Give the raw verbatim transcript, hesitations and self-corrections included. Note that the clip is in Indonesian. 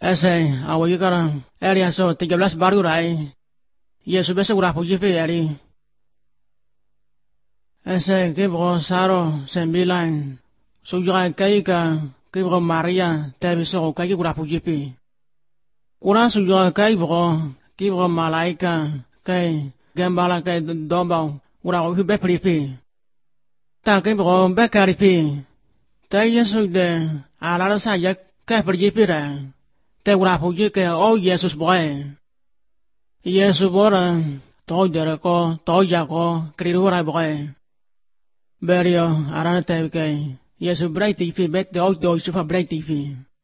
Ese awi kara eri aso tiga belas baru rai. Yesus bese ura puji pe eri. Ese kibro saro sembilan. Sujuga kai ka kibro Maria tabi so kai ura puji pe. Kurang sujuga kai bro kibro malaika kai gambala kai dombau ura uhi be pripi. Ta kibro be karipi. Ta Yesus de ala sa yak kai puji pe ra. Te ura puji ke o Yesus boy. Yesus bora to jere ko to ja ko kriura boy. Berio arana te ke Yesus brai ti fi bet de o do su fa brai ti fi.